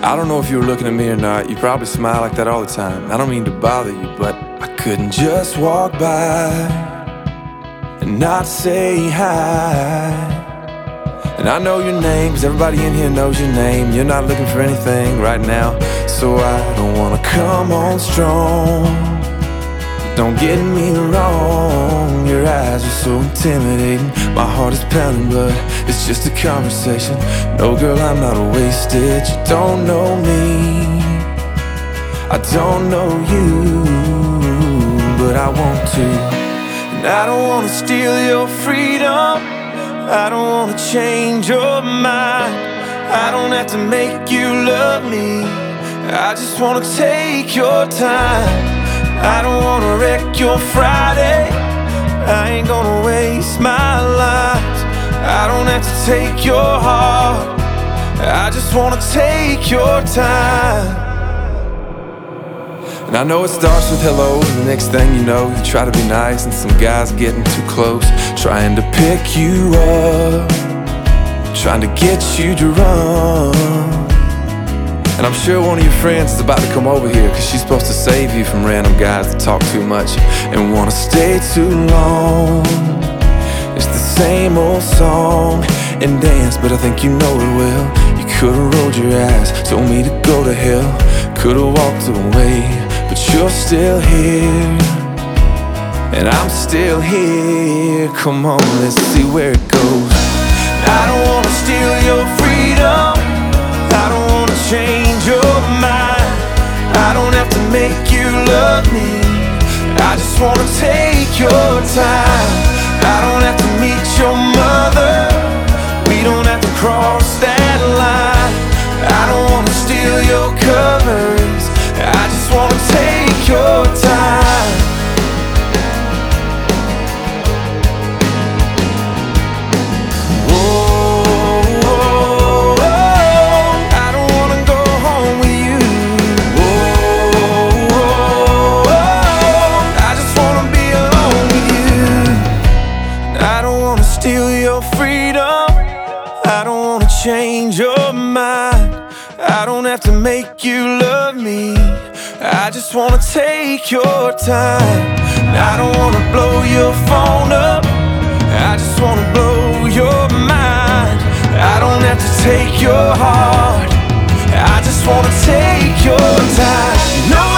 I don't know if you were looking at me or not. You probably smile like that all the time. I don't mean to bother you, but I couldn't just walk by and not say hi. And I know your name, 'cause everybody in here knows your name. You're not looking for anything right now, so I don't wanna come on strong. Don't get me wrong, your eyes are so intimidating. My heart is pounding, but it's just a conversation. No, girl, I'm not wasted. You don't know me, I don't know you, but I want to. And I don't wanna steal your freedom, I don't wanna change your mind. I don't have to make you love me, I just wanna take your time. I don't wanna wreck your Friday, I ain't gonna waste my life. I don't have to take your heart, I just wanna take your time. And I know it starts with hello, and the next thing you know, you try to be nice, and some guy's getting too close, trying to pick you up, trying to get you to run. And I'm sure one of your friends is about to come over here, 'cause she's supposed to save you from random guys that talk too much and wanna stay too long. It's the same old song and dance, but I think you know it well. You could've rolled your eyes, told me to go to hell, could've walked away, but you're still here, and I'm still here. Come on, let's see where it goes. I don't wanna steal your freedom, I don't wanna change your mind. I don't have to make you love me, I just wanna take your time. I don't have to meet your mother, we don't have to cross that line. I don't wanna steal your covers, I just wanna take your time. Steal your freedom, I don't wanna change your mind. I don't have to make you love me, I just wanna take your time. I don't wanna blow your phone up, I just wanna blow your mind. I don't have to take your heart, I just wanna take your time. No